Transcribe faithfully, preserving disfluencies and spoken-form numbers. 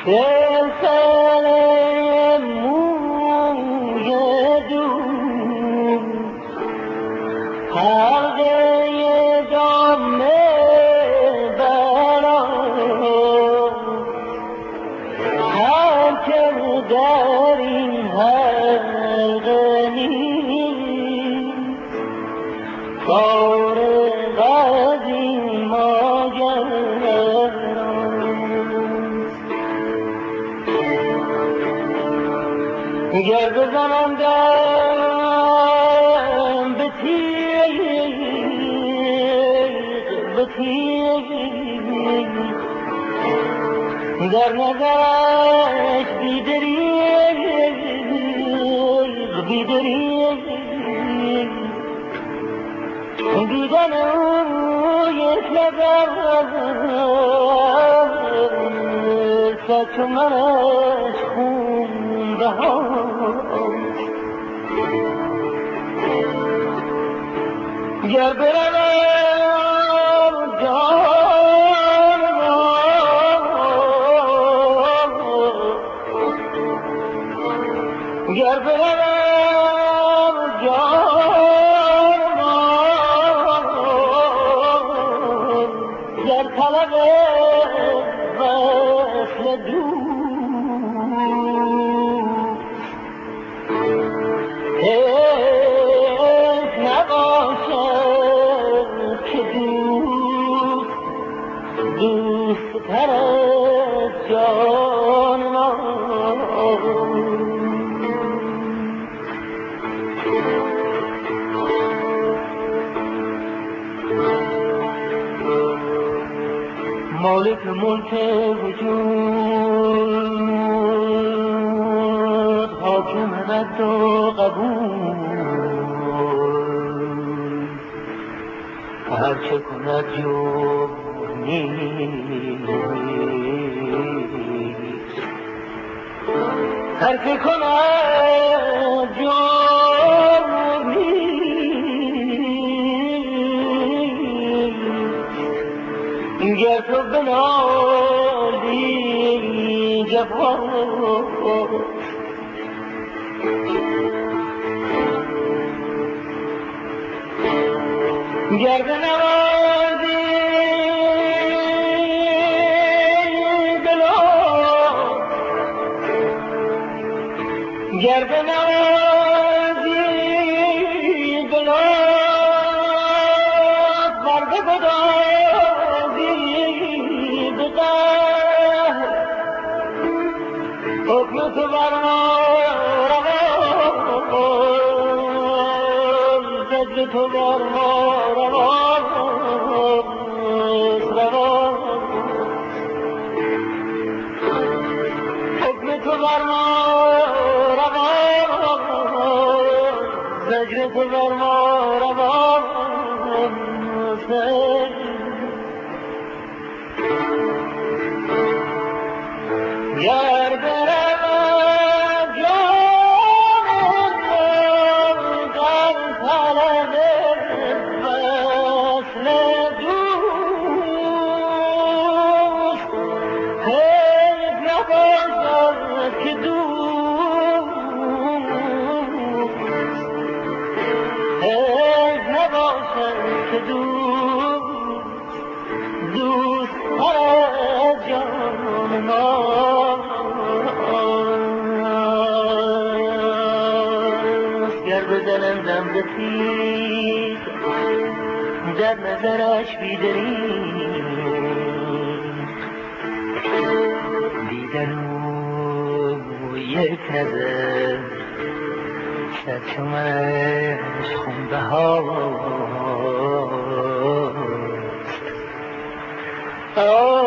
سلسل موی دون حلقه دام برام هر که در این حلقه نیست فارغ از این ماجراست. گر بزنم دم به تیغ به تیغ در نظرش بیدریغ بیدریغ دیدن او یک نظر صد چو منش خون بهاست. گر بروم جان گر بروم جان در طلب وصل دوست حیف نباشد که دوست دوست تر از جان مالک ملک وجود حاکم رد و قبول هر چه کند جرم نیست هر چه کند جرم نیست گر تو بنالی جفاست. گر بنوازی بلاد گر بنوازی بلاد ور بگدازی به قهر حکم تو بر ما روان زجر تو بر ما روان روان حکم تو بر ما روان زجر تو بر ما روان گر بروم جان در طلب وصل دوست حیف نباشد که دوست حیف نباشد که دوست دوست تر از جان ماست. گر بزنم دم به تیغ در نظرش بیدریغ دیدن او یک نظر صد چو منش خون بهاست.